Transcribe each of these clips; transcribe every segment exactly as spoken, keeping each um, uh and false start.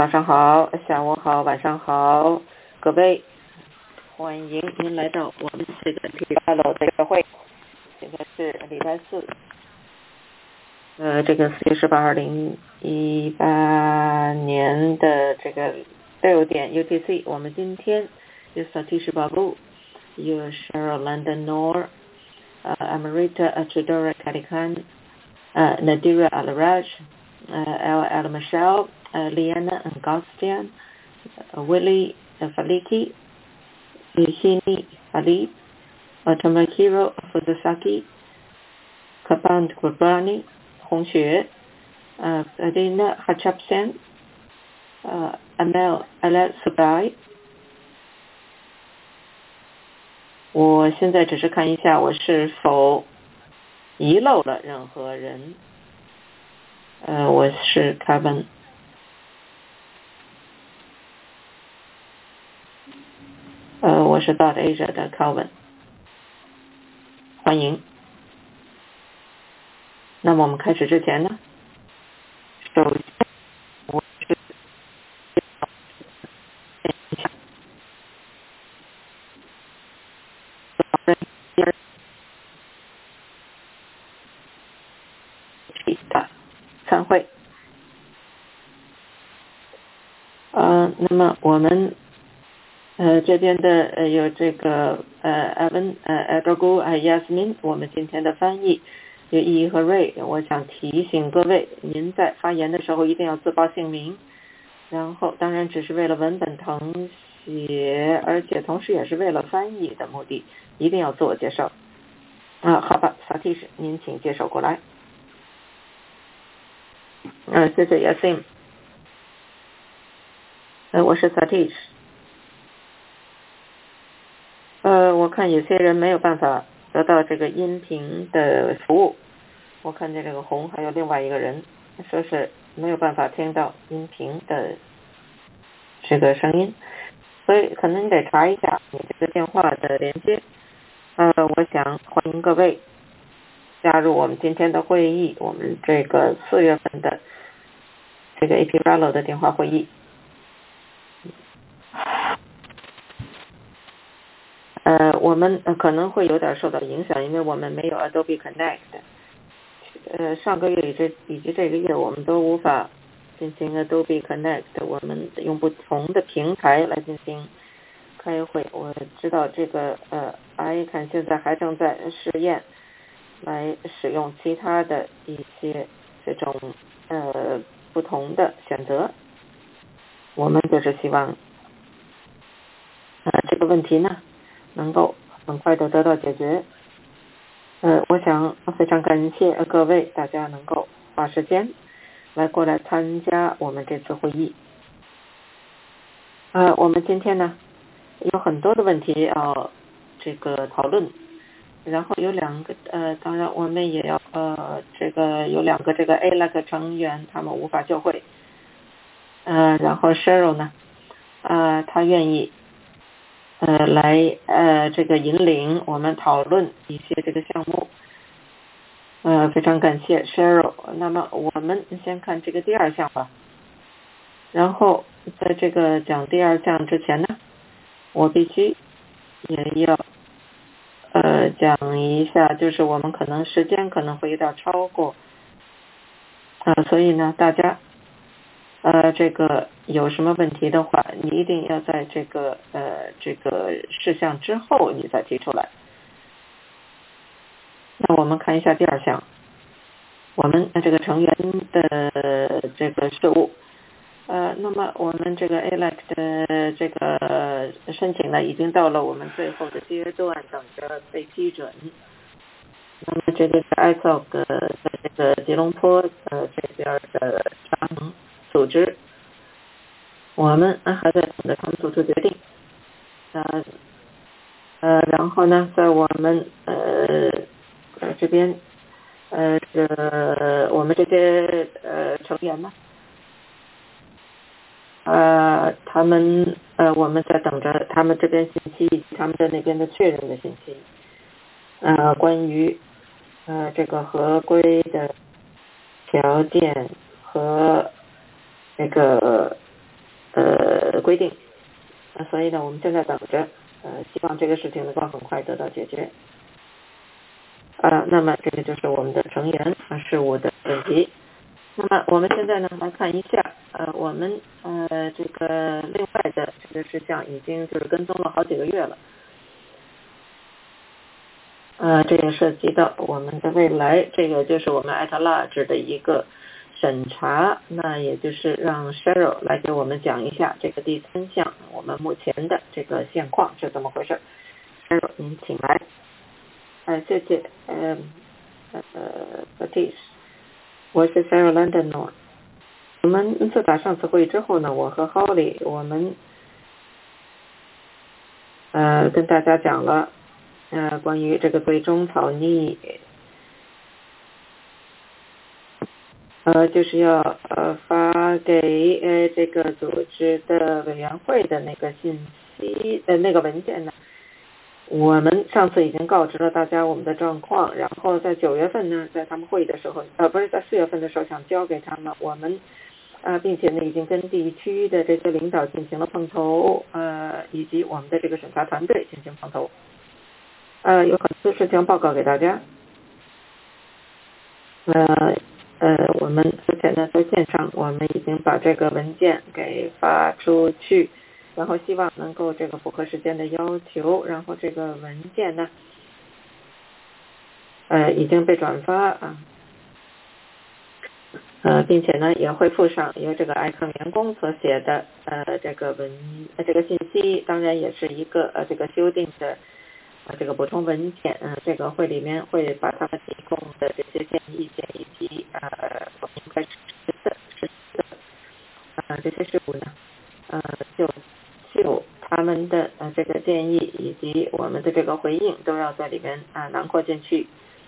早上好，下午好，晚上好，各位，欢迎您来到我们这个礼拜六这个会。现在是礼拜四，呃，这个四月十八，二零一八年的这个六点 U T C。我们今天有 Satish Babu， 有 Cheryl Landon Noor， 呃 Amrita Chidora Kalikan， 呃 Nadira Al-Raj， 呃 L L Michelle， 呃 Liana Angostian， 呃 Willie Faliki， Yuhini Ali， 呃 Tomohiro Fuzusaki， Kaband Gurbani， 红雪，呃 Adina Hachapsen， 呃 Amel Alet Subai。我现在只是看一下我是否遗漏了任何人。呃，我是 Kevin， 呃，我是 Dot Asia 的 Kevin， 欢迎。那么我们开始之前呢，首先我是的参会。呃，那么我们呃这边的呃有这个呃 Evan 呃 Edagu 还有 Yasmin， 我们今天的翻译有易和瑞。我想提醒各位，您在发言的时候一定要自报姓名，然后当然只是为了文本誊写，而且同时也是为了翻译的目的，一定要自我介绍。啊，好吧 Satish 您请介绍过来。呃，谢谢 Yasim。呃，我是 Satish。呃，我看有些人没有办法得到这个音频的服务。我看见这个红还有另外一个人说是没有办法听到音频的这个声音，所以可能你得查一下你这个电话的连接。呃，我想欢迎各位加入我们今天的会议，我们这个四月份的这个 A P Rallo 的电话会议。呃，我们可能会有点受到影响，因为我们没有 Adobe Connect。呃，上个月以及以及这个月我们都无法进行 Adobe Connect， 我们用不同的平台来进行开会。我知道这个呃 ，iCan 现在还正在试验来使用其他的一些这种呃不同的选择。我们就是希望呃这个问题呢能够很快的得到解决。呃，我想非常感谢各位大家能够花时间来过来参加我们这次会议。呃，我们今天呢有很多的问题要这个讨论，然后有两个呃，当然我们也要呃这个有两个这个 A L A C 成员他们无法就会，呃，然后 Cheryl 呢，呃，他愿意呃来呃这个引领我们讨论一些这个项目。呃，非常感谢 Cheryl。那么我们先看这个第二项吧。然后在这个讲第二项之前呢，我必须也要呃讲一下，就是我们可能时间可能会有点超过，呃，所以呢，大家呃这个有什么问题的话，你一定要在这个呃这个事项之后你再提出来。那我们看一下第二项，我们这个成员的这个事务。呃，那么我们这个 A L A C 的这个申请呢，已经到了我们最后的阶段，等着被批准。那么这个是 I C O G 在这个吉隆坡呃这边的常组织，我们还在等着他们做出决定。呃呃，然后呢，在我们呃这边呃这个我们这些呃成员呢。呃，他们呃，我们在等着他们这边信息，他们在那边的确认的信息。呃，关于呃这个合规的条件和那个个规定，呃，所以呢，我们现在等着，呃，希望这个事情能够很快得到解决。呃，那么这个就是我们的成员啊事务的问题。那么我们现在呢来看一下，呃，我们呃这个另外的这个事项已经就是跟踪了好几个月了。呃，这也涉及到我们的未来，这个就是我们 at large 的一个审查，那也就是让 Cheryl 来给我们讲一下这个第三项我们目前的这个现况是怎么回事。Cheryl 您请来。呃，谢谢，呃呃 Baptiste， 我是 Sarah London。 我们自打上次会议之后呢，我和 Holly 我们呃跟大家讲了呃关于这个最终草拟呃就是要呃发给呃这个组织的委员会的那个信息的那个文件呢，我们上次已经告知了大家我们的状况，然后在九月份呢，在他们会议的时候，呃，不是在四月份的时候想交给他们，我们呃，并且呢已经跟地区的这些领导进行了碰头，呃，以及我们的这个审查团队进行碰头，呃，有很多事情报告给大家，呃呃，我们之前呢在线上，我们已经把这个文件给发出去。然后希望能够这个符合时间的要求，然后这个文件呢，呃，已经被转发啊，呃，并且呢也会附上由这个 Icon 员工所写的呃这个文呃这个信息，当然也是一个呃这个修订的呃这个补充文件，嗯、呃，这个会里面会把他们提供的这些建议、意见以及呃我们应该实施的实施的呃这些事务呢，呃就就他们的呃这个建议以及我们的这个回应都要在里面啊、呃、囊括进去。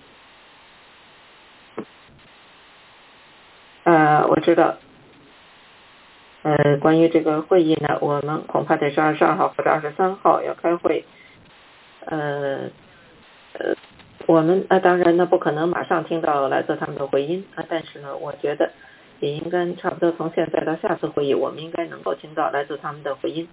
呃，我知道，呃，关于这个会议呢，我们恐怕得是二十二号或者二十三号要开会。呃呃，我们呃当然呢不可能马上听到来自他们的回音啊，但是呢，我觉得也应该差不多从现在到下次会议，我们应该能够听到来自他们的回音。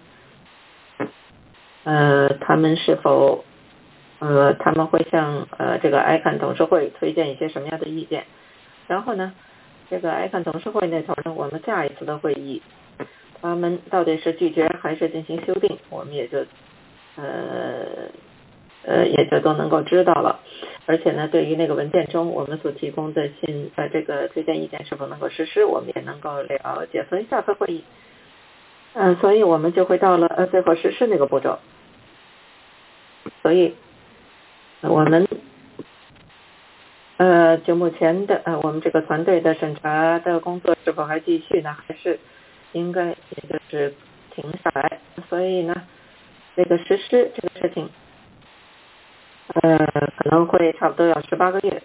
呃，他们是否呃他们会向呃这个 Icon 董事会推荐一些什么样的意见？然后呢，这个 Icon 董事会那头呢，我们下一次的会议，他们到底是拒绝还是进行修订，我们也就呃呃也就都能够知道了。而且呢，对于那个文件中我们所提供的信呃这个推荐意见是否能够实施，我们也能够了解。所以下次会议，嗯、呃，所以我们就会到了呃最后实施那个步骤。所以我们呃，就目前的呃，我们这个团队的审查的工作是否还继续呢？还是应该也就是停下来？所以呢，这个实施这个事情，呃，可能会差不多要十八个月。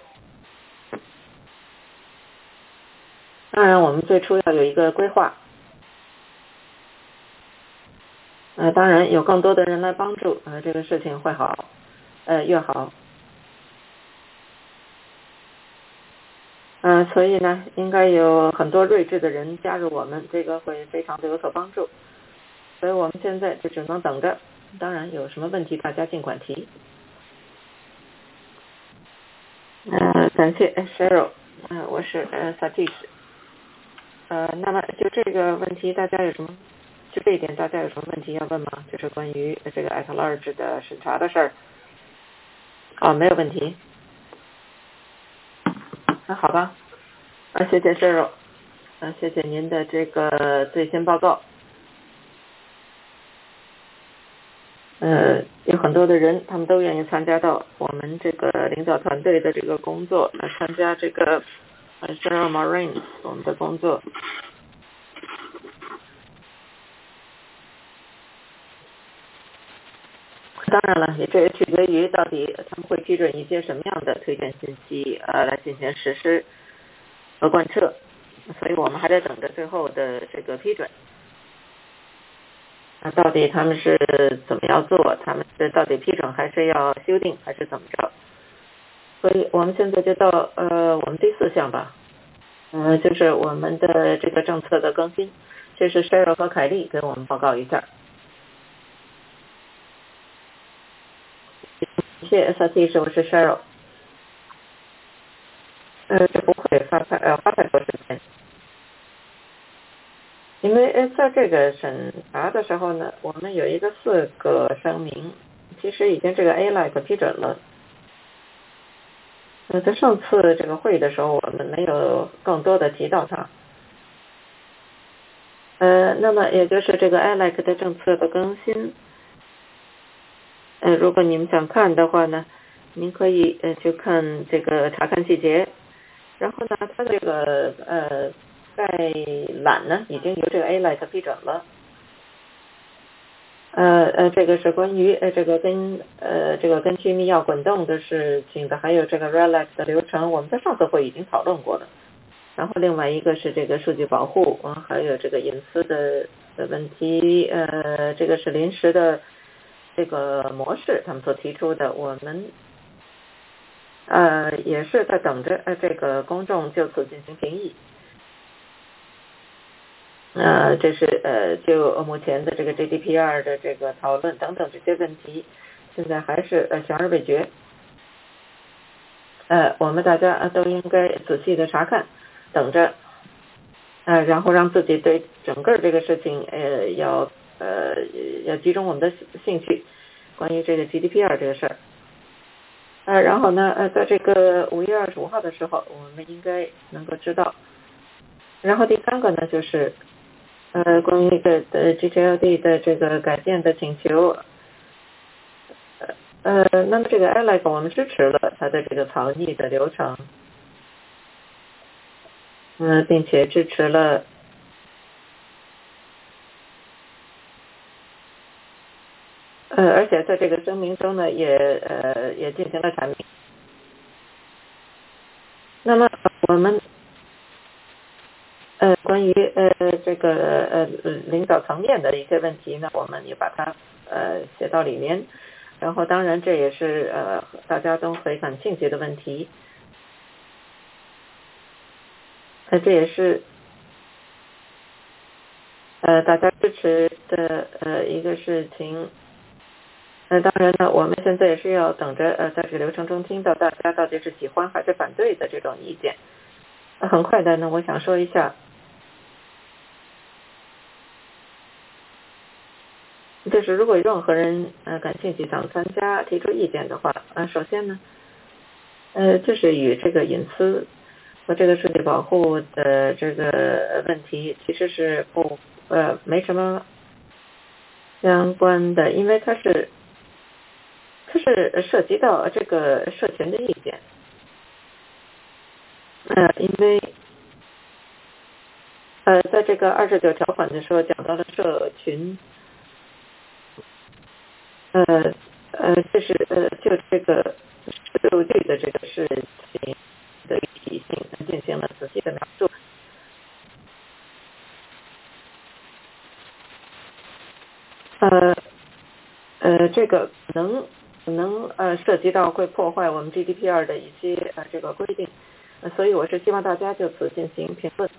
当然，我们最初要有一个规划。呃，当然有更多的人来帮助，呃，这个事情会好，呃，越好。呃，所以呢，应该有很多睿智的人加入我们，这个会非常的有所帮助。所以我们现在就只能等着。当然，有什么问题大家尽管提。呃，感谢 Cheryl， 呃，我是呃 Satish。呃，那么就这个问题，大家有什么？就这一点，大家有什么问题要问吗？就是关于这个 at large 的审查的事儿。哦，没有问题。那好吧。啊，谢谢 Cheryl。啊，谢谢您的这个最新报告。呃，有很多的人，他们都愿意参加到我们这个领导团队的这个工作，来参加这个呃 Sarah Marine 我们的工作。当然了，也这也取决于到底他们会批准一些什么样的推荐信息，呃，来进行实施和贯彻，所以我们还得等着最后的这个批准。那到底他们是怎么样做？他们是到底批准还是要修订，还是怎么着？所以我们现在就到呃我们第四项吧，呃就是我们的这个政策的更新。 这是 Cheryl 和凯莉给我们报告一下。谢谢 S R T 是我是 Cheryl。呃，这不会花太呃花太多时间，因为呃在这个审查的时候呢，我们有一个四个声明，其实已经这个 A L A C 批准了。呃，在上次这个会议的时候，我们没有更多的提到它。呃，那么也就是这个 A L A C 的政策的更新。呃，如果你们想看的话呢，您可以呃去看这个查看细节。然后呢，它的这个呃概览呢，已经由这个 A L A C 批准了。呃呃，这个是关于呃这个跟呃这个跟区密钥滚动的事情的，还有这个 Relax 的流程，我们在上次会已经讨论过了。然后另外一个是这个数据保护，啊，还有这个隐私的的问题，呃，这个是临时的这个模式，他们所提出的，我们呃也是在等着呃这个公众就此进行评议。呃，这是呃就目前的这个 G D P R 的这个讨论等等这些问题，现在还是呃悬而未决。呃，我们大家都应该仔细的查看，等着，呃，然后让自己对整个这个事情呃要呃要集中我们的兴趣，关于这个 G D P R 这个事儿。呃，然后呢，呃，在这个五月二十五号的时候，我们应该能够知道。然后第三个呢，就是呃，关于这个呃 G T L D 的这个改变的请求，呃，那么这个 Alex 我们支持了它的这个草拟的流程，嗯、呃，并且支持了，呃，而且在这个声明中呢，也呃也进行了阐明。那么我们呃关于呃这个呃领导层面的一些问题呢，我们也把它呃写到里面。然后当然这也是呃大家都很感兴趣的问题，呃这也是呃大家支持的呃一个事情。呃当然呢，我们现在也是要等着呃在这个流程中听到大家到底是喜欢还是反对的这种意见。呃、很快的呢，我想说一下，就是如果任何人呃感兴趣想参加提出意见的话，呃首先呢，呃就是与这个隐私和这个数据保护的这个问题其实是不呃没什么相关的，因为它是它是涉及到这个社群的意见，呃因为呃在这个二十九条款的时候讲到了社群。呃呃，就是呃，就这个数据的这个事情的体系进行了仔细的描述。呃呃，这个能能呃涉及到会破坏我们 G D P R 的一些呃这个规定，呃，所以我是希望大家就此进行评论。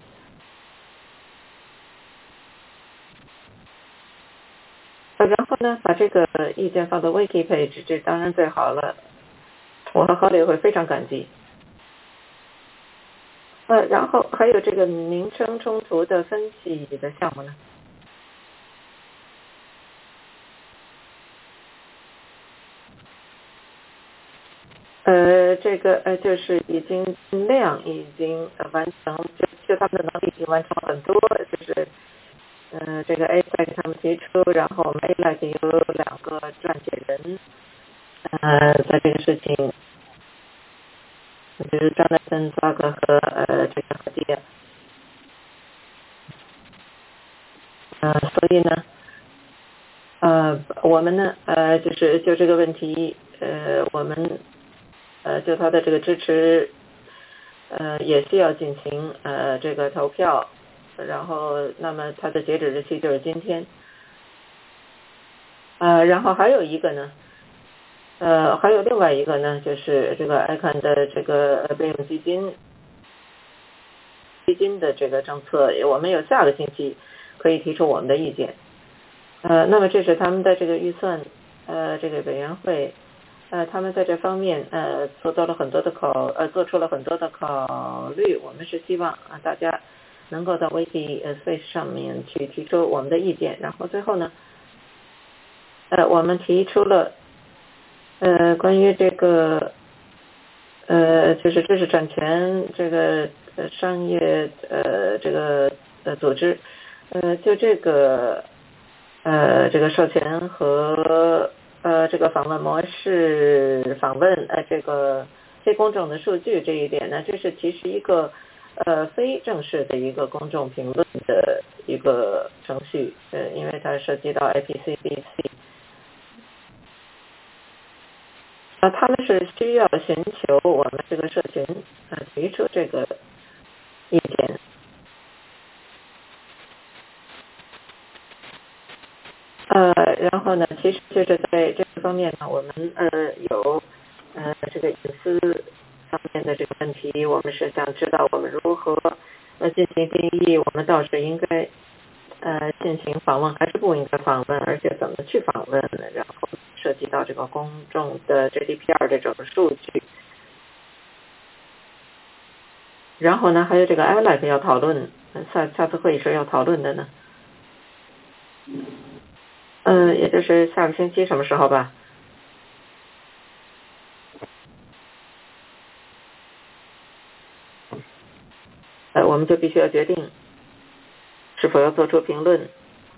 呃，然后呢，把这个意见放到 Wiki page，这当然最好了。我和何磊会非常感激。呃，然后还有这个名称冲突的分析的项目呢。呃，这个呃，就是已经量已经呃完成，就就他们的能力已经完成很多，就是呃，这个 A P E C 他们提出，然后我们 A L A C 有两个撰写人，呃，在这个事情，就是 Jonathan Zag 和呃这个何迪，呃，所以呢，呃，我们呢，呃，就是就这个问题，呃，我们呃就他的这个支持。呃，也需要进行呃这个投票，然后那么它的截止日期就是今天。呃，然后还有一个呢，呃，还有另外一个呢，就是这个 I C A N 的这个备用基金基金的这个政策，我们有下个星期可以提出我们的意见。呃，那么这是他们的这个预算呃这个委员会，呃他们在这方面呃做到了很多的考呃做出了很多的考虑。我们是希望啊大家能够到 Wiki Space 上面去提出我们的意见，然后最后呢，呃我们提出了呃关于这个呃就是知识产权这个呃商业呃这个呃组织呃就这个呃这个授权和呃这个访问模式访问呃这个非公正的数据这一点呢，这是其实一个呃非正式的一个公众评论的一个程序，呃因为它涉及到 I P C B C。啊，他们是需要寻求我们这个社群啊提出这个意见。呃，然后呢，其实就是在这个方面呢，我们呃有呃这个隐私方面的这个问题，我们是想知道我们如何呃进行定义，我们到底应该呃进行访问还是不应该访问，而且怎么去访问，然后涉及到这个公众的 G D P R 这种数据。然后呢，还有这个 I L A C 要讨论，下下次会议时要讨论的呢。嗯，也就是下个星期什么时候吧？呃，我们就必须要决定是否要做出评论。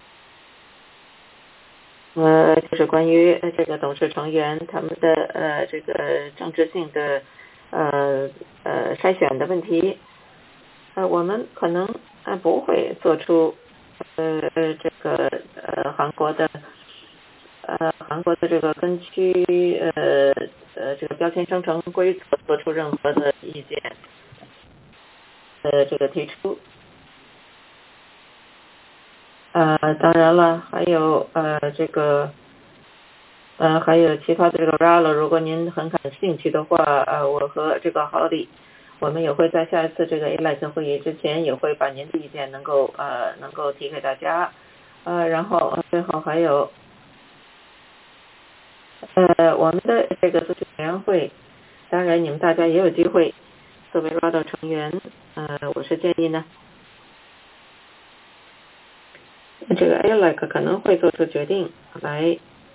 呃，就是关于这个董事成员他们的呃这个政治性的呃呃筛选的问题。呃，我们可能呃不会做出呃呃这个呃韩国的呃韩国的这个根据呃呃这个标签生成规则做出任何的意见。呃这个提出。呃，当然了，还有呃这个呃还有其他的这个 R A L， 如果您很感兴趣的话，呃我和这个郝丽，我们也会在下一次这个 A L A C 会议之前，也会把您的意见能够呃能够提给大家。呃，然后最后还有呃我们的这个咨询委员会，当然你们大家也有机会作为 R A L 成员，呃我是建议呢。这个 A L A C 可能会做出决定来，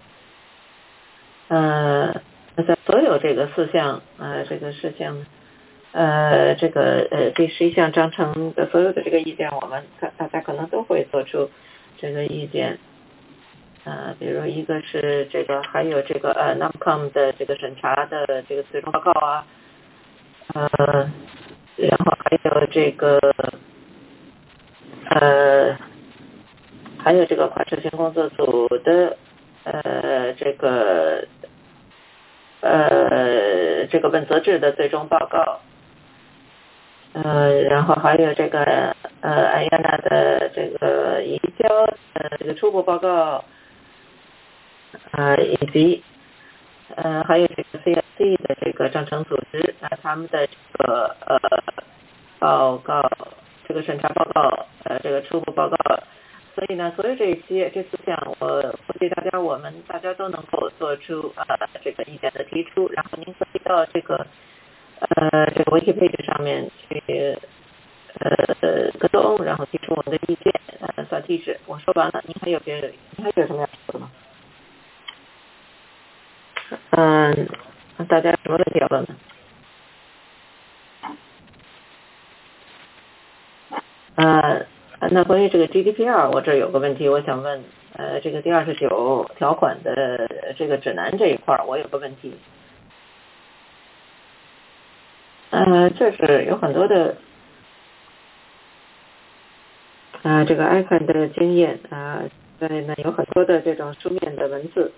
呃，在所有这个四项呃这个事项，呃这个呃第十一项章程的所有的这个意见，我们大家可能都会做出这个意见。呃，比如一个是这个，还有这个呃 N A M C O M 的这个审查的这个最终报告啊，呃，然后还有这个呃。还有这个跨执行工作组的呃这个呃这个问责制的最终报告，呃然后还有这个呃艾亚娜的这个移交呃这个初步报告，呃以及呃还有这个 C S C 的这个章程组织啊、呃、他们的这个呃报告这个审查报告呃这个初步报告。所以呢，所有这些这四项，我估计大家我们大家都能够做出呃这个意见的提出，然后您可以到这个呃这个 Wikipedia 上面去呃跟踪，然后提出我们的意见，呃算提示。我说完了，您还有别的，您还有什么要说的吗？嗯，大家有什么问题要问呢？呃，那关于这个 G D P R， 我这有个问题，我想问，呃，这个第二十九条款的这个指南这一块，我有个问题。呃，这是有很多的，呃，这个 I C A N 的经验啊，所以呢有很多的这种书面的文字，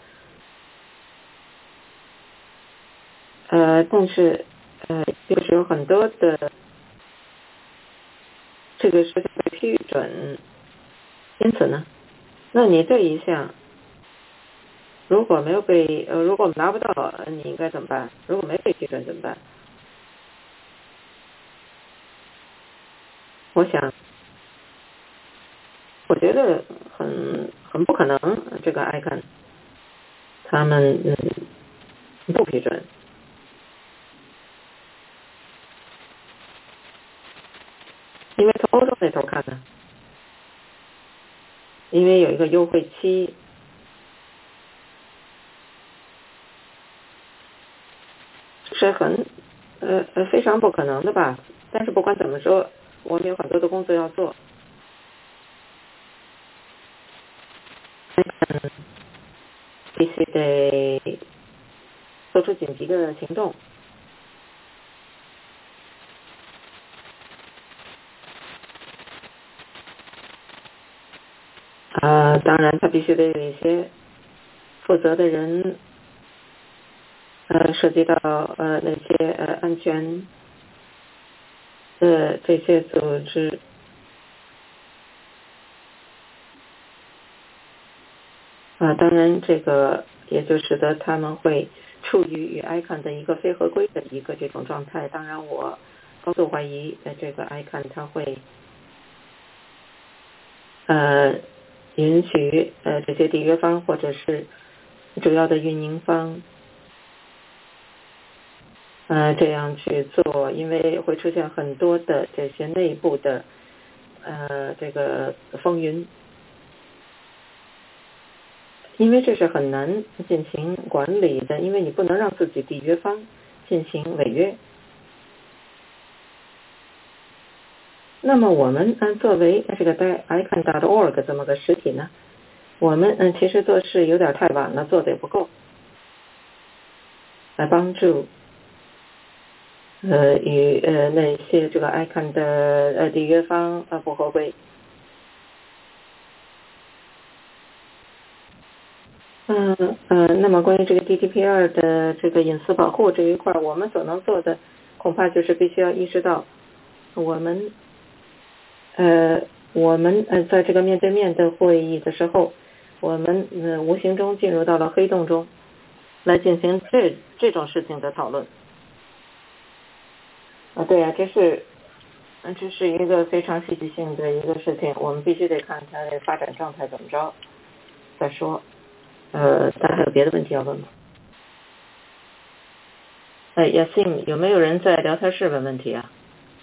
呃，但是呃，就是有很多的这个事情被批准，因此呢，那你这一项如果没有被呃，如果我们拿不到，你应该怎么办？如果没被批准怎么办？我想，我觉得得很很不可能，这个 icon 他们嗯不批准。因为从欧洲那头看呢，因为有一个优惠期，是很呃呃非常不可能的吧。但是不管怎么说，我们有很多的工作要做，嗯，必须得做出紧急的行动。啊、呃，当然他必须得有一些负责的人，呃，涉及到呃那些呃安全的这些组织，啊、呃，当然这个也就使得他们会处于与 icon 的一个非合规的一个这种状态。当然，我高度怀疑呃这个 icon 它会呃允许呃这些缔约方或者是主要的运营方。呃，这样去做，因为会出现很多的这些内部的呃这个风云，因为这是很难进行管理的，因为你不能让自己缔约方进行违约。那么我们嗯、呃、作为这个 icon dot org 这么个实体呢，我们嗯其实做事有点太晚了，做的也不够，来帮助。呃，与呃那些这个 icon 的呃缔约方呃不合规。嗯呃，那么关于这个 D G P R 的这个隐私保护这一块，我们所能做的恐怕就是必须要意识到，我们呃我们呃在这个面对面的会议的时候，我们呃无形中进入到了黑洞中，来进行这这种事情的讨论。啊，对呀、啊，这是。嗯，这是一个非常戏剧性的一个事情，我们必须得看它的发展状态怎么着再说。呃，大家还有别的问题要问吗？哎 ，Yasin，有没有人在聊天室问问题啊？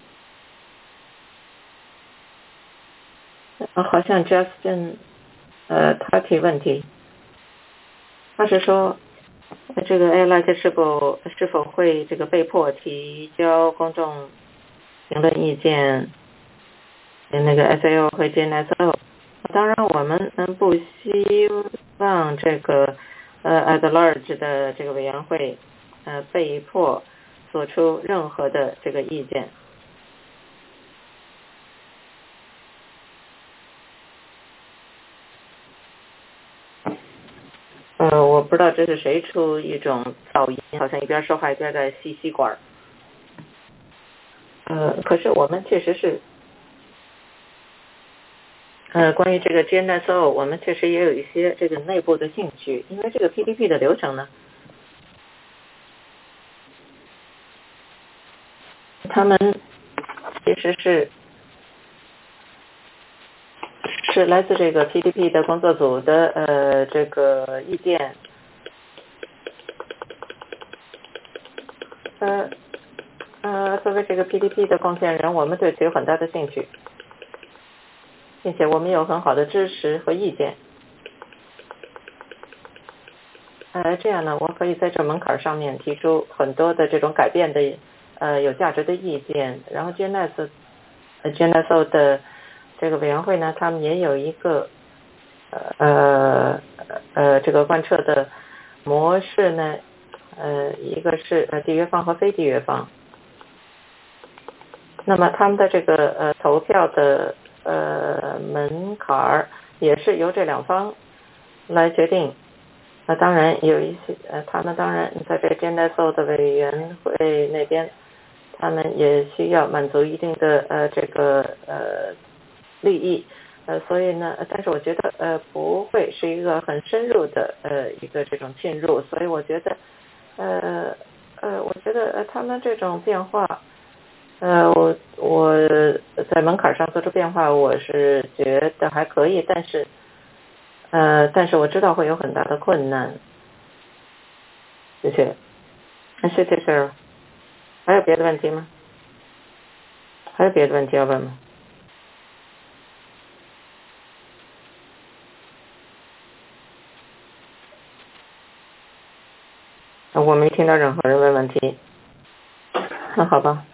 啊，好像 Justin， 呃，他提问题，他是说这个 A L A C 是否是否会这个被迫提交公众评论意见？那个 S A O 和 G N S O。当然，我们嗯不希望这个呃 at large 的这个委员会呃被迫做出任何的这个意见。呃，我不知道这是谁出一种噪音，好像一边说话一边在吸吸管。呃，可是我们确实是，呃，关于这个 G N S O， 我们确实也有一些这个内部的兴趣，因为这个 P D P 的流程呢，他们其实是是来自这个 P D P 的工作组的呃这个意见，呃呃，作为这个 P D P 的贡献人，我们对此有很大的兴趣，并且我们有很好的支持和意见。呃，这样呢，我可以在这门槛上面提出很多的这种改变的呃有价值的意见。然后 G N S 呃 G N S O 的这个委员会呢，他们也有一个呃呃这个贯彻的模式呢，呃一个是呃缔约方和非缔约方。那么他们的这个呃投票的呃门槛儿也是由这两方来决定。那当然有一些呃，他们当然在这个 G N S O 的委员会那边，他们也需要满足一定的呃这个呃利益，呃，所以呢，但是我觉得呃不会是一个很深入的呃一个这种进入，所以我觉得呃呃，我觉得呃他们这种变化。 呃，我我在门槛上做出变化，我是觉得还可以，但是呃，但是我知道会有很大的困难。谢谢，谢谢 Sir。还有别的问题吗？还有别的问题要问吗？我没听到任何人问问题。那好吧。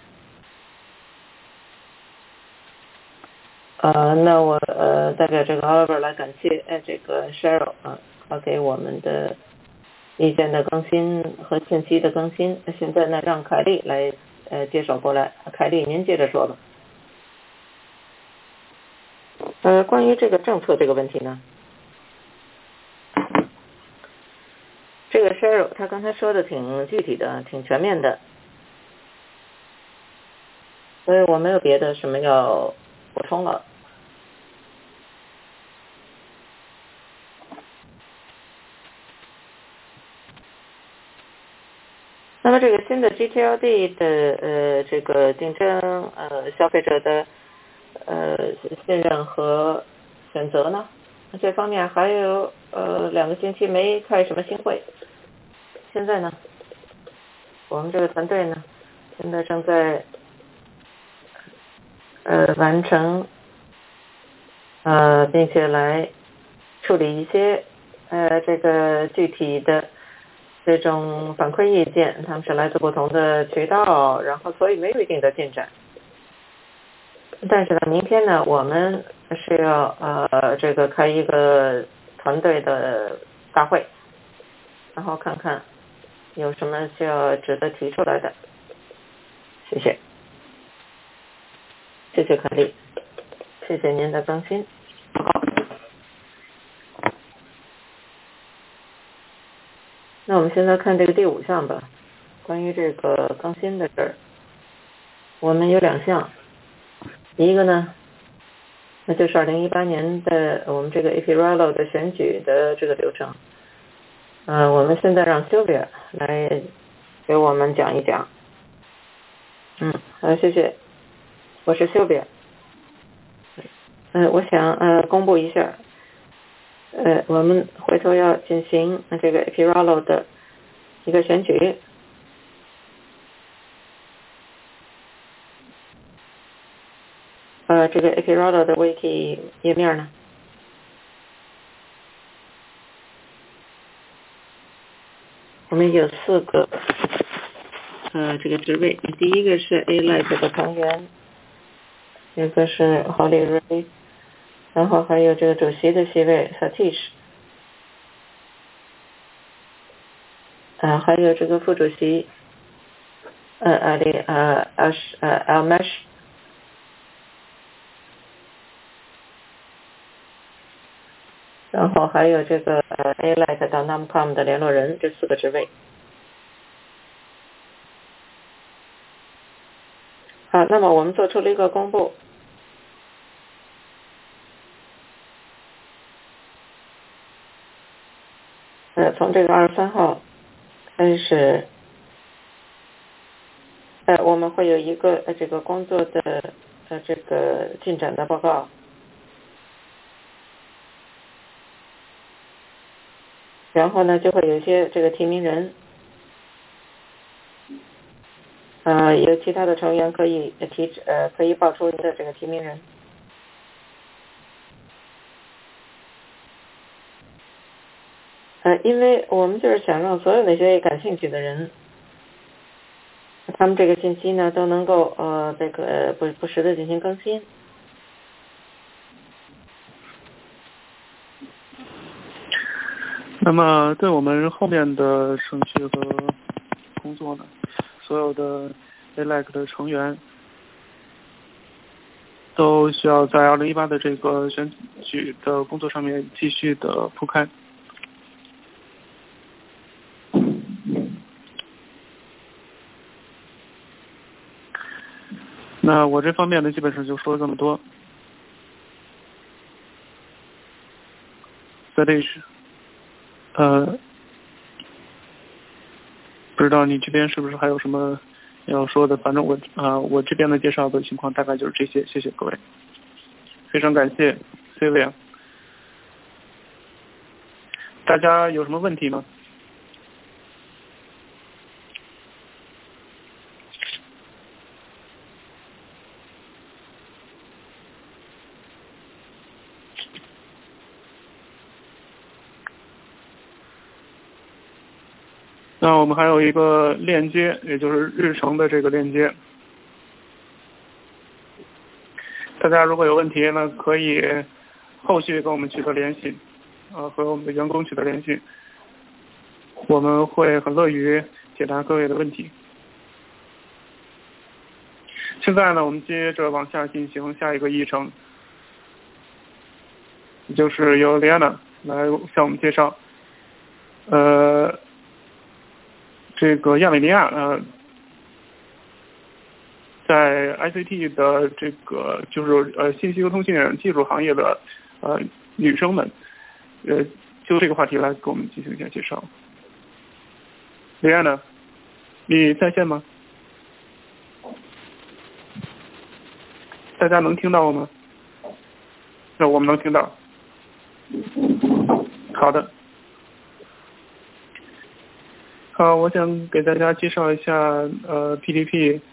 呃，那我呃代表这个 Oliver 来感谢呃这个 Cheryl 啊，他给我们的意见的更新和信息的更新。现在呢，让凯丽来呃接手过来。凯丽，您接着说吧。呃，关于这个政策这个问题呢，这个 Cheryl 他刚才说的挺具体的，挺全面的，所以我没有别的什么要补充了。那么这个新的 G T L D 的呃这个竞争呃消费者的呃信任和选择呢，这方面还有呃两个星期没开什么新会。现在呢，我们这个团队呢，现在正在呃完成呃并且来处理一些呃这个具体的这种反馈意见，他们是来自不同的渠道，然后所以没有一定的进展。但是呢，明天呢，我们是要呃这个开一个团队的大会，然后看看有什么需要值得提出来的。谢谢，谢谢凯丽，谢谢您的更新。好，那我们现在看这个第五项吧，关于这个更新的事儿，我们有两项，一个呢，那就是二零一八年的我们这个 A P R A L O 的选举的这个流程。呃，我们现在让 Sylvia 来给我们讲一讲。嗯，好，谢谢，我是 Sylvia。呃，我想呃公布一下，呃，我们回头要进行这个 A P R A L O 的一个选举。呃，这个 A P R A L O 的 Wiki 页面呢，我们有四个呃这个职位，第一个是 A L I T 的成员，一个是 Holly Ray， 然后还有这个主席的席位 Satish， 呃，还有这个副主席呃 Ali 呃 Ash 呃 Almash， 然后还有这个呃 A L I T 到 NAMCOM 的联络人，这四个职位。好，那么我们做出了一个公布。呃，从这个二十三号开始，呃，我们会有一个呃这个工作的呃这个进展的报告。然后呢，就会有一些这个提名人，呃，有其他的成员可以提呃可以报出您的这个提名人。呃，因为我们就是想让所有那些感兴趣的人，他们这个信息呢都能够呃这个不不时的进行更新。 那么对我们后面的程序和工作呢，所有的 A L E C 的成员都需要在二零一八的这个选举的工作上面继续的铺开。那我这方面呢，基本上就说了这么多。Satish， 呃，不知道你这边是不是还有什么要说的，反正我啊、呃、我这边的介绍的情况大概就是这些，谢谢各位，非常感谢 Celia。大家有什么问题吗？那我们还有一个链接，也就是日程的这个链接。大家如果有问题呢，可以后续跟我们取得联系，呃，和我们的员工取得联系，我们会很乐于解答各位的问题。现在呢，我们接着往下进行下一个议程，就是由 Liana 来向我们介绍，呃。这个亚美尼亚呃，在 I C T 的这个就是呃信息和通信技术行业的呃女生们，呃就这个话题来给我们进行一下介绍。李安呢，你在线吗？大家能听到我吗？那我们能听到。好的。好，我想给大家介绍一下呃 P D P，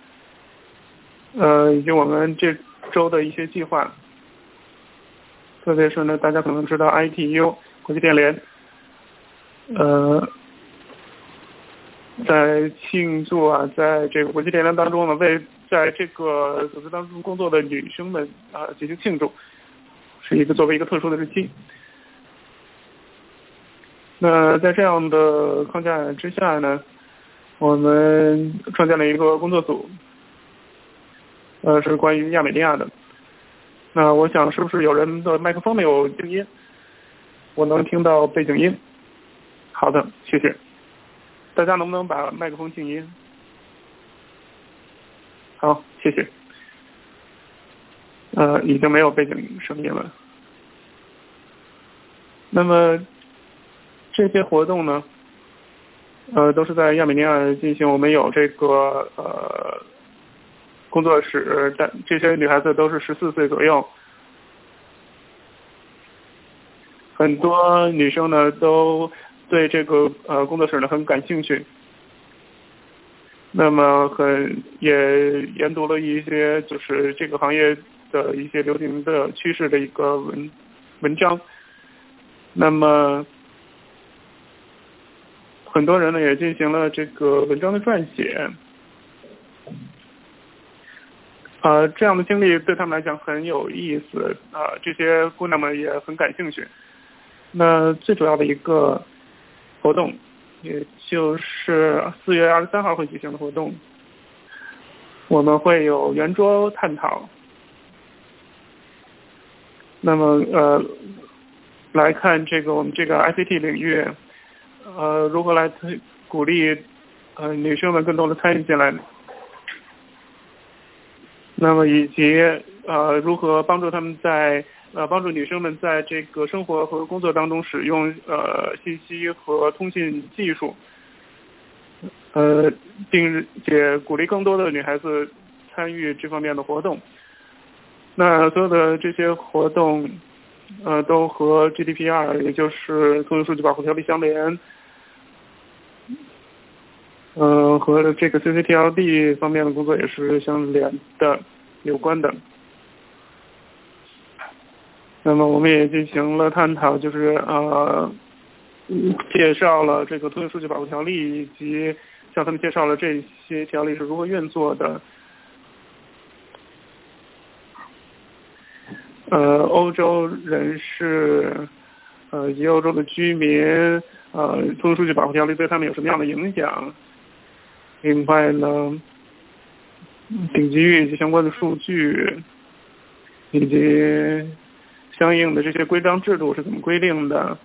呃以及我们这周的一些计划，特别是呢，大家可能知道 I T U 国际电联，呃，在庆祝啊，在这个国际电联当中呢，为在这个组织当中工作的女生们啊进行庆祝，是一个作为一个特殊的日期。那在这样的框架之下呢，我们创建了一个工作组，呃，是关于亚美尼亚的。那我想是不是有人的麦克风没有静音？我能听到背景音。好的，谢谢。大家能不能把麦克风静音？好，谢谢。呃，已经没有背景声音了。那么这些活动呢，呃，都是在亚美尼亚进行。我们有这个呃工作室，但这些女孩子都是十四岁左右。很多女生呢都对这个呃工作室呢很感兴趣，那么很也研读了一些就是这个行业的一些流行的趋势的一个文文章，那么很多人呢也进行了这个文章的撰写，呃，这样的经历对他们来讲很有意思，啊、呃，这些姑娘们也很感兴趣。那最主要的一个活动，也就是四月二十三号会举行的活动，我们会有圆桌探讨。那么呃，来看这个我们这个 I C T 领域，呃，如何来推鼓励呃女生们更多的参与进来，那么以及呃如何帮助他们在呃帮助女生们在这个生活和工作当中使用呃信息和通信技术，呃并且鼓励更多的女孩子参与这方面的活动。那所有的这些活动，呃，都和 G D P R， 也就是通用数据保护条例相连，呃，和这个 C C T L D 方面的工作也是相连的、有关的。那么我们也进行了探讨，就是呃，介绍了这个通用数据保护条例，以及向他们介绍了这些条例是如何运作的。呃，欧洲人士，呃，以及欧洲的居民，呃，通用数据保护条例对他们有什么样的影响？另外呢，顶级域以及相关的数据，以及相应的这些规章制度是怎么规定的？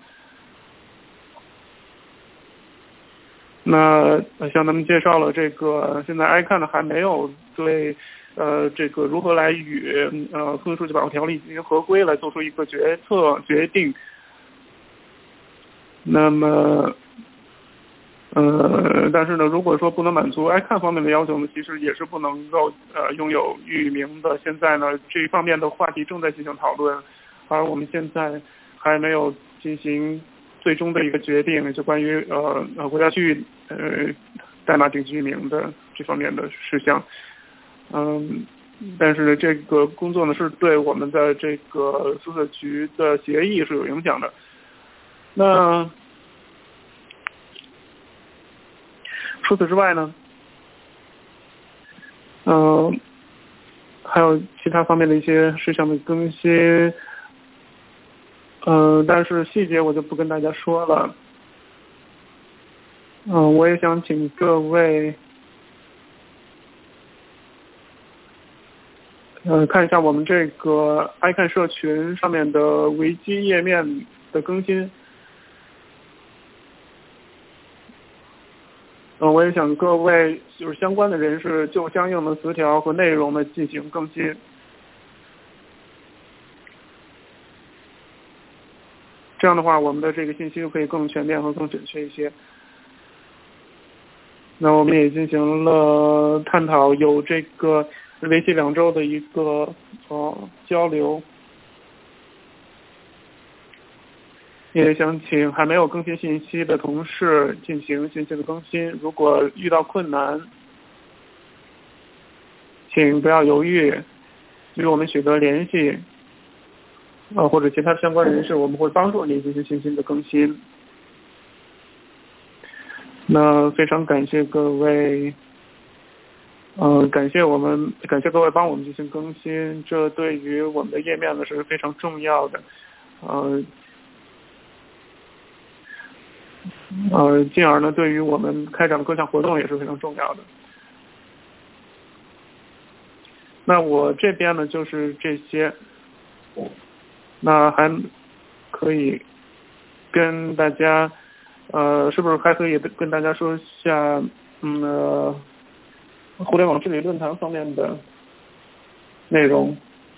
那向他们介绍了这个，现在 I C A N 还没有对。呃，这个如何来与呃通用数据保护条例进行合规来做出一个决策决定？那么呃，但是呢，如果说不能满足 I C A N 方面的要求呢，其实也是不能够呃拥有域名的。现在呢，这一方面的话题正在进行讨论，而我们现在还没有进行最终的一个决定，就关于呃呃国家区域呃代码定期域名的这方面的事项。嗯，但是这个工作呢，是对我们的这个注册局的协议是有影响的。那除此之外呢，嗯、呃，还有其他方面的一些事项的更新，嗯、呃，但是细节我就不跟大家说了。嗯、呃，我也想请各位，呃，看一下我们这个 I C A N 社群上面的维基页面的更新。呃，我也想各位就是相关的人士就相应的词条和内容呢进行更新。这样的话，我们的这个信息就可以更全面和更准确一些。那我们也进行了探讨，有这个为期两周的一个呃交流。也想请还没有更新信息的同事进行信息的更新，如果遇到困难，请不要犹豫，与我们取得联系，呃或者其他相关人士，我们会帮助你进行信息的更新。那非常感谢各位，呃，感谢我们，感谢各位帮我们进行更新，这对于我们的页面呢是非常重要的，呃。呃，进而呢，对于我们开展各项活动也是非常重要的。那我这边呢就是这些，那还可以跟大家，呃，是不是还可以跟大家说一下，嗯，呃、互联网治理论坛方面的内容？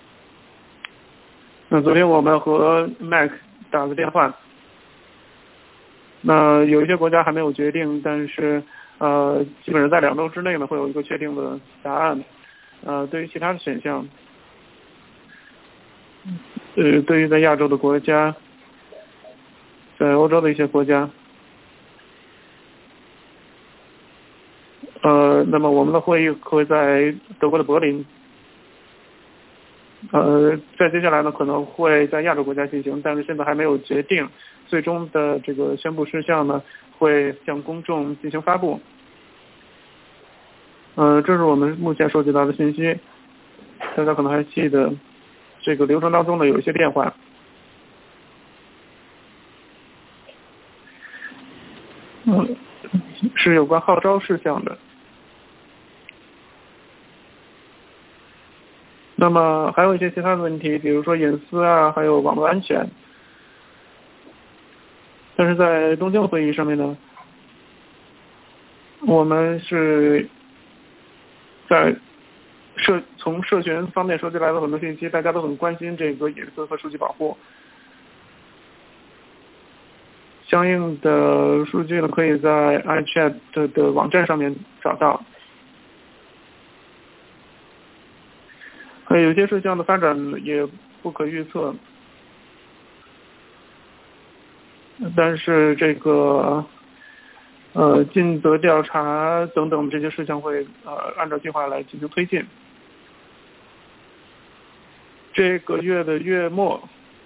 那昨天我们和 Mac 打了电话。那有一些国家还没有决定，但是呃，基本上在两周之内呢会有一个确定的答案。呃，对于其他的选项，呃，对于在亚洲的国家，在欧洲的一些国家，呃，那么我们的会议会在德国的柏林。呃，在接下来呢可能会在亚洲国家进行，但是现在还没有决定。最终的这个宣布事项呢，会向公众进行发布。呃，这是我们目前收集到的信息。大家可能还记得，这个流程当中呢有一些变化。嗯，是有关号召事项的。那么还有一些其他的问题，比如说隐私啊，还有网络安全。但是在东京会议上面呢，我们是在社从社群方面收集来的很多信息，大家都很关心这个隐私和数据保护。相应的数据呢，可以在 iChat 的, 的网站上面找到。有些事项的发展也不可预测，但是这个呃尽责调查等等这些事项会呃按照计划来进行推进。这个月的月末，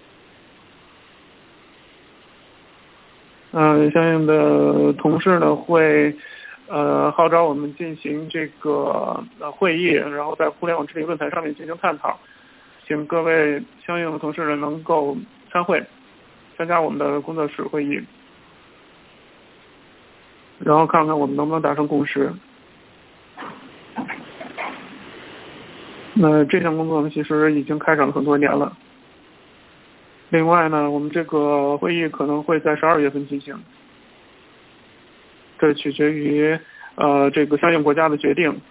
呃相应的同事呢会呃号召我们进行这个呃会议，然后在互联网治理论坛上面进行探讨，请各位相应的同事呢能够参会，参加我们的工作室会议，然后看看我们能不能达成共识。那这项工作呢其实已经开展了很多年了。另外呢，我们这个会议可能会在十二月份进行，这取决于呃这个相应国家的决定。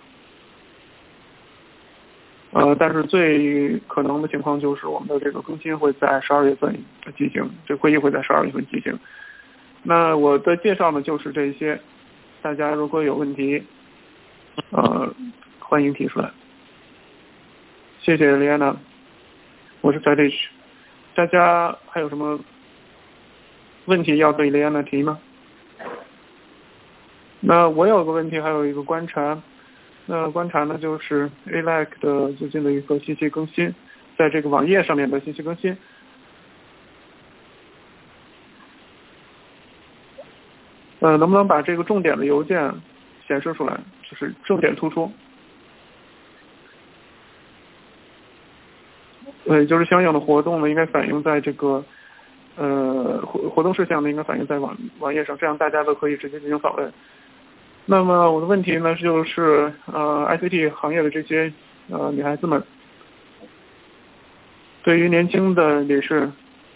呃，但是最可能的情况就是我们的这个更新会在十二月份进行，这会议会在十二月份进行。那我的介绍呢就是这些， 大家如果有问题，呃，欢迎提出来。谢谢李安娜，我是 Sadish， 大家还有什么问题要对李安娜提吗？那我有个问题，还有一个观察。那观察呢，就是 A L A C 的最近的一个信息更新，在这个网页上面的信息更新。呃，能不能把这个重点的邮件显示出来，就是重点突出？对，就是相应的活动呢，应该反映在这个呃活活动事项呢，应该反映在网网页上，这样大家都可以直接进行访问。那么我的问题呢，就是呃 I C T 行业的这些呃女孩子们，对于年轻的女士，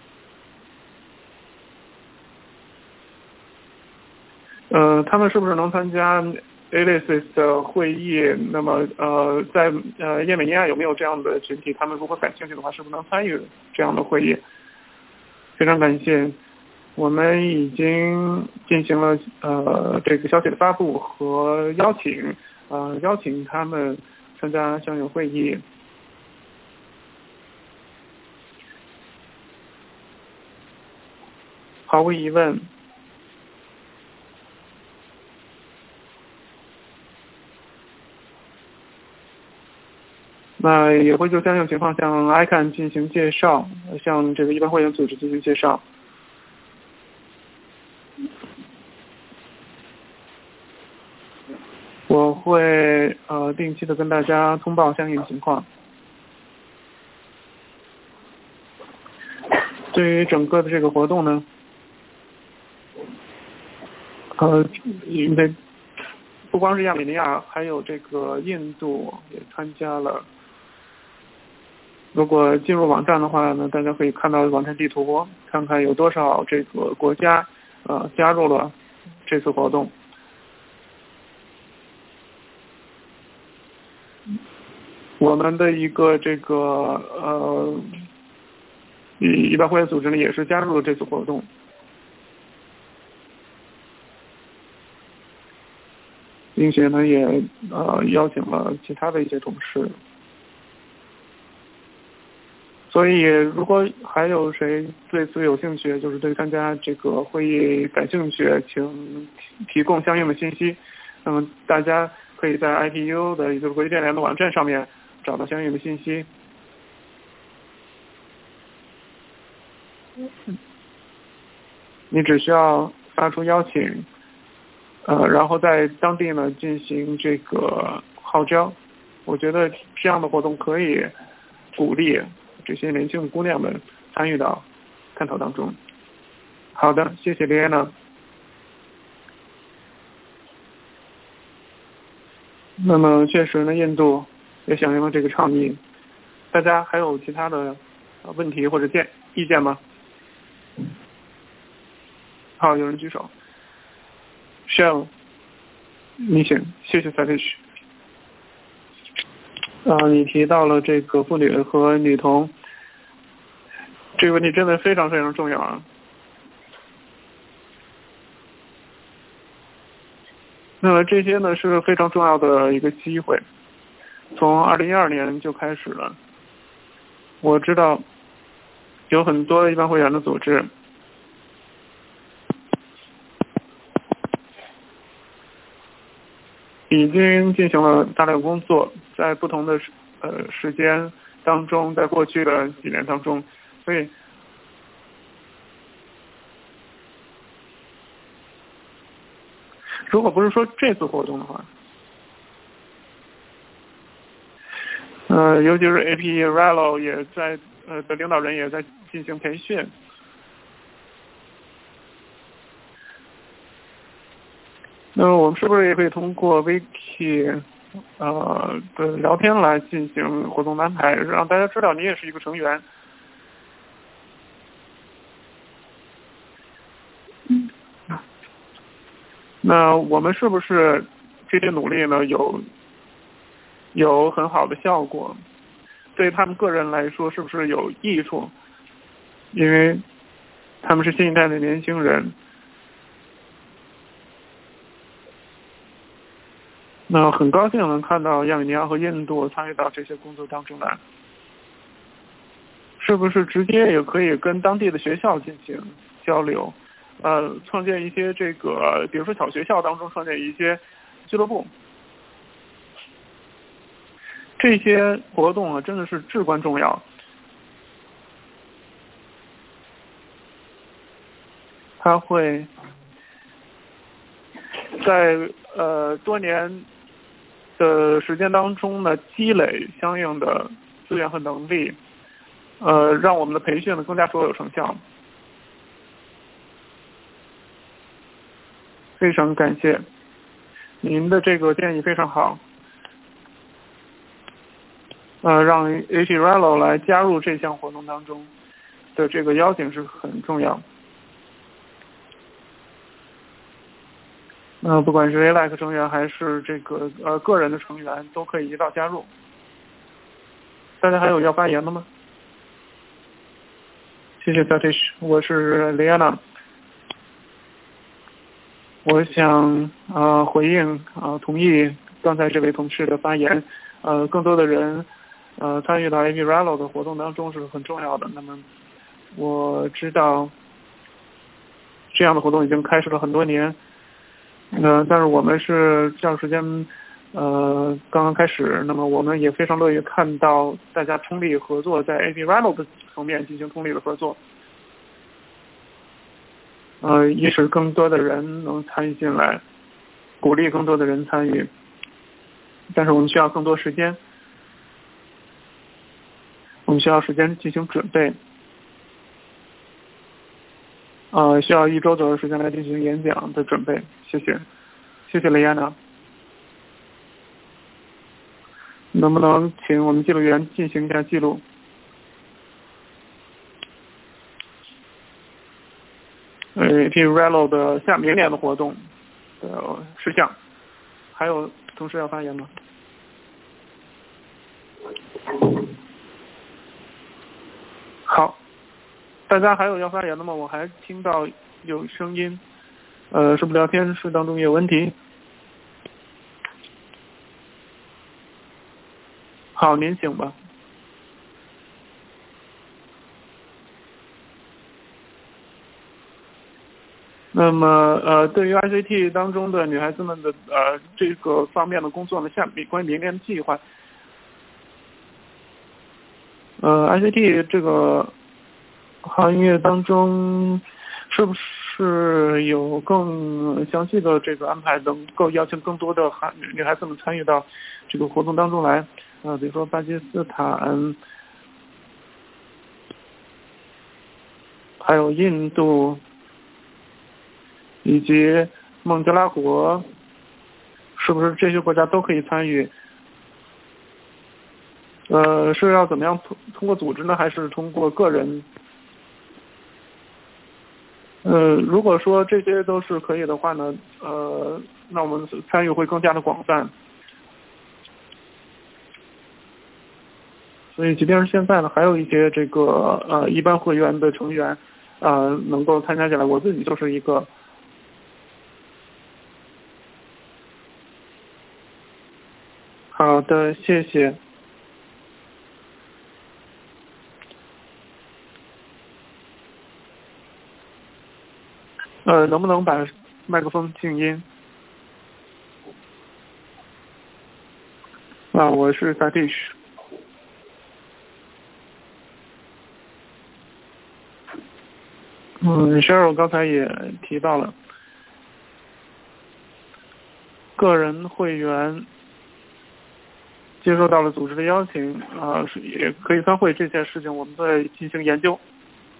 呃，他们是不是能参加 A L A C 的会议？那么呃，在呃耶美尼亚有没有这样的群体？他们如果感兴趣的话，是不是能参与这样的会议？非常感谢。我们已经进行了呃这个消息的发布和邀请，呃邀请他们参加相应会议。毫无疑问，那也会就相应情况向 I C A N 进行介绍，向这个一般会员组织进行介绍。我会呃定期的跟大家通报相应情况。对于整个的这个活动呢，呃，因为不光是亚美尼亚，还有这个印度也参加了。如果进入网站的话呢，大家可以看到网站地图，看看有多少这个国家呃加入了这次活动。我们的一个这个呃一般会员组织呢，也是加入了这次活动，并且呢也呃邀请了其他的一些同事。所以如果还有谁对此有兴趣，就是对参加这个会议感兴趣，请提供相应的信息。那么大家可以在 I T U 的也就是国际电联的网站上面找到相应的信息。你只需要发出邀请，呃，然后在当地呢进行这个号召。我觉得这样的活动可以鼓励这些年轻的姑娘们参与到探讨当中。好的，谢谢丽安娜。那么确实呢，印度也响应了这个倡议。大家还有其他的问题或者建意见吗？好，有人举手。Shell， 你请，谢谢 Satish。啊，你提到了这个妇女和女童，这个问题真的非常非常重要啊。那么这些呢是非常重要的一个机会，从二零一二年就开始了。我知道有很多一般会员的组织已经进行了大量工作，在不同的呃时间当中，在过去的几年当中，所以如果不是说这次活动的话，呃，尤其是 A P R A L O 也在呃的领导人也在进行培训。那么我们是不是也可以通过 Wiki 呃的聊天来进行活动安排，让大家知道你也是一个成员？嗯，那我们是不是这些努力呢有有很好的效果？对他们个人来说是不是有益处？因为他们是新一代的年轻人。 那很高兴能看到亚美尼亚和印度参与到这些工作当中来。是不是直接也可以跟当地的学校进行交流？呃，创建一些这个，比如说小学校当中创建一些俱乐部，这些活动啊，真的是至关重要。它会在呃多年的时间当中呢，积累相应的资源和能力，呃，让我们的培训呢更加卓有成效。非常感谢您的这个建议，非常好。呃，让 H R L O 来加入这项活动当中的这个邀请是很重要。呃，不管是 A L A C 成员还是这个呃个人的成员，都可以一道加入。大家还有要发言的吗？谢谢 Satish， 我是 Liana。我想呃回应啊、呃、同意刚才这位同事的发言，呃更多的人呃参与到 A P R A L O 的活动当中是很重要的。那么我知道这样的活动已经开始了很多年，呃但是我们是这样时间呃刚刚开始，那么我们也非常乐于看到大家通力合作，在 A P R A L O 的层面进行通力的合作。呃，一是更多的人能参与进来，鼓励更多的人参与，但是我们需要更多时间，我们需要时间进行准备，呃，需要一周左右时间来进行演讲的准备。谢谢，谢谢雷安娜。能不能请我们记录员进行一下记录？呃 P R A L O 的下明年的活动的事项，还有同事要发言吗？好，大家还有要发言的吗？我还听到有声音，呃，是不是聊天室当中有问题？好，您请吧。那么呃，对于 I C T 当中的女孩子们的呃这个方面的工作呢，下面关于明年的计划，呃 I C T 这个行业当中是不是有更详细的这个安排，能够邀请更多的孩女孩子们参与到这个活动当中来？呃，比如说巴基斯坦，还有印度。以及孟加拉国，是不是这些国家都可以参与？呃，是要怎么样通通过组织呢，还是通过个人？呃，如果说这些都是可以的话呢，呃，那我们参与会更加的广泛。所以，即便是现在呢，还有一些这个呃一般会员的成员，呃，能够参加进来，我自己就是一个。好的，谢谢。呃，能不能把麦克风静音？啊，我是 Satish。嗯 ，Cheryl 刚才也提到了，个人会员接受到了组织的邀请，啊、呃，也可以参会这件事情，我们在进行研究。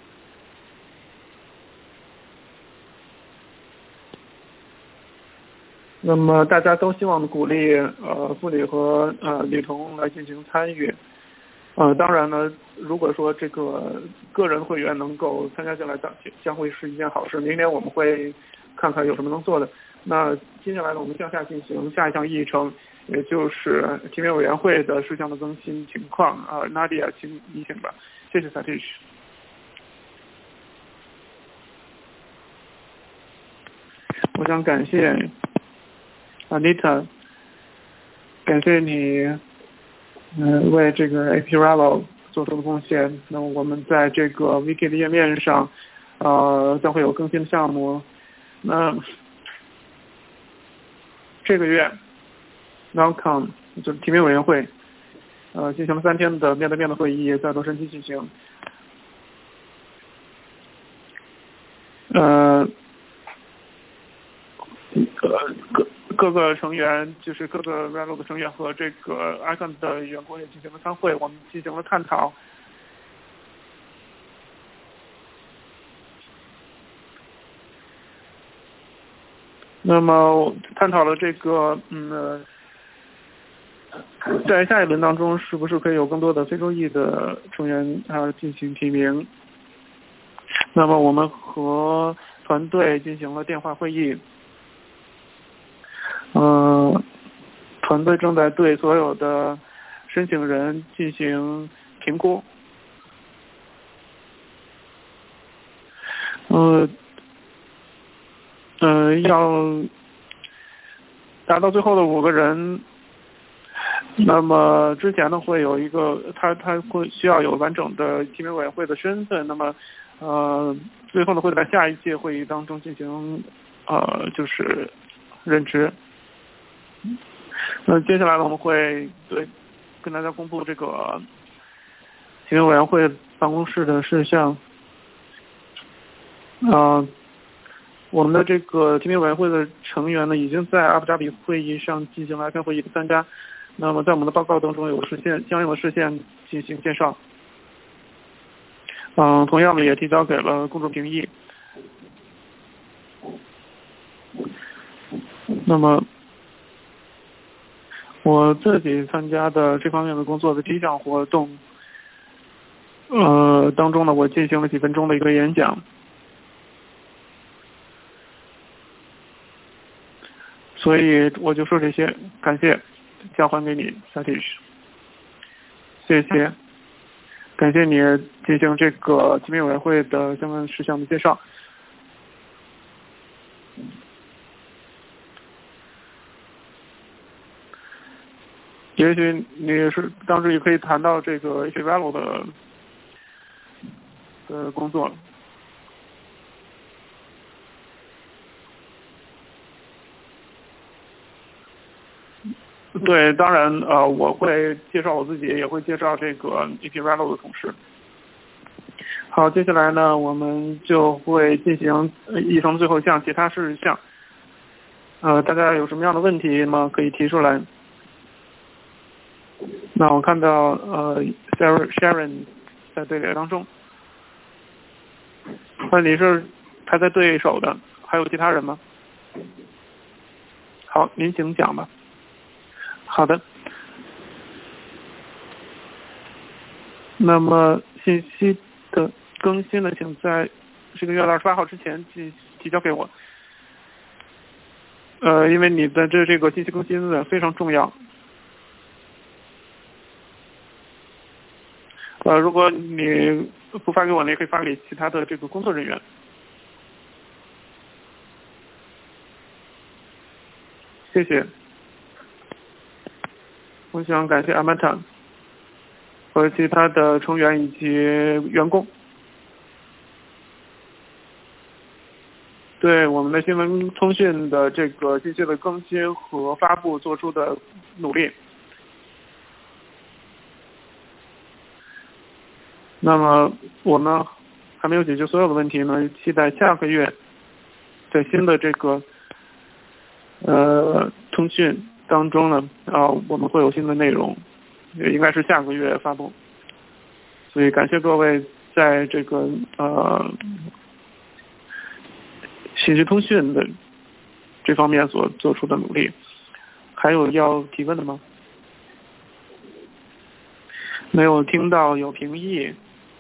那么大家都希望鼓励呃妇女和呃女童来进行参与。呃，当然呢，如果说这个个人会员能够参加进来，将将会是一件好事。明年我们会看看有什么能做的。那接下来呢，我们向下进行下一项议程，也就是提名委员会的事项的更新情况啊。Nadia，请你请吧。谢谢 Satish。我想感谢 Anita 感谢你，嗯、呃，为这个 A P Rallo 做出的贡献。那么我们在这个 Wiki 的页面上，呃，将会有更新的项目。那这个月 NOCON 就是提名委员会，呃，进行了三天的面对面的会议，在洛杉矶进行。呃，呃，各各个成员，就是各个 Rallo 的成员和这个 Icon 的员工也进行了参会，我们进行了探讨。那么探讨了这个，嗯，在下一轮当中，是不是可以有更多的非洲裔的成员啊进行提名？那么我们和团队进行了电话会议。嗯、呃，团队正在对所有的申请人进行评估。呃，呃，要达到最后的五个人，那么之前呢会有一个，他他会需要有完整的提名委员会的身份，那么呃，最后呢会在下一届会议当中进行呃就是任职。那接下来呢，我们会对跟大家公布这个提名委员会办公室的事项。啊、呃，我们的这个提名委员会的成员呢，已经在阿布扎比会议上进行了开会议的参加。那么在我们的报告当中有事项相应的事项进行介绍。嗯、呃，同样呢也提交给了公众评议。那么我自己参加的这方面的工作的第一项活动，呃，当中呢，我进行了几分钟的一个演讲。所以我就说这些，感谢，交还给你 Satish， 谢谢，感谢你进行这个提名委员会的相关事项的介绍。也许你是当时也可以谈到这个 A P Rallo 的的工作。对，当然呃，我会介绍我自己，也会介绍这个 A P Rallo 的同事。好，接下来呢，我们就会进行议程最后一项其他事项。呃，大家有什么样的问题吗？可以提出来。那我看到呃 Sharon 在队列当中，那你是排在对手的，还有其他人吗？好，您请讲吧。好的。那么信息的更新呢，请在这个月的二十八号之前提提交给我。呃，因为你的这这个信息更新呢非常重要。呃，如果你不发给我呢，也可以发给其他的这个工作人员。谢谢。我想感谢阿曼塔和其他的成员以及员工对我们的新闻通讯的这个信息的更新和发布做出的努力。那么我们还没有解决所有的问题呢，期待下个月在新的这个呃通讯当中呢，啊，我们会有新的内容，也应该是下个月发布。所以感谢各位在这个呃信息通讯的这方面所做出的努力。还有要提问的吗？没有听到有评议。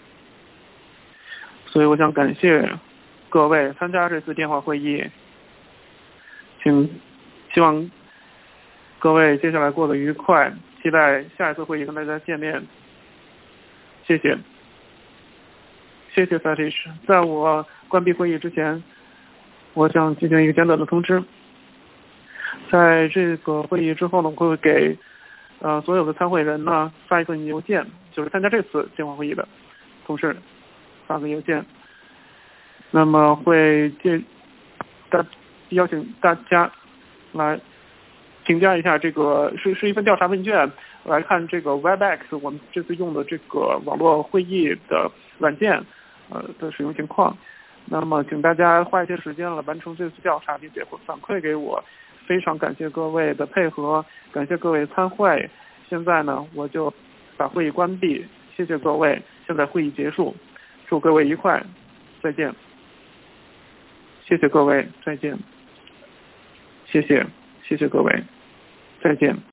所以我想感谢各位参加这次电话会议，请希望各位接下来过得愉快，期待下一次会议跟大家见面。谢谢，谢谢 Satish。在我关闭会议之前，我想进行一个简短的通知。在这个会议之后呢，我会给呃所有的参会人呢发一份邮件，就是参加这次电话会议的同事发个邮件，那么会建大邀请大家来评价一下这个是是一份调查问卷，来看这个 Webex 我们这次用的这个网络会议的软件呃的使用情况。那么请大家花一些时间了完成这次调查，并且反馈给我。非常感谢各位的配合，感谢各位参会。现在呢，我就把会议关闭，谢谢各位。现在会议结束，祝各位愉快，再见。谢谢各位，再见。谢谢，谢谢各位，再见。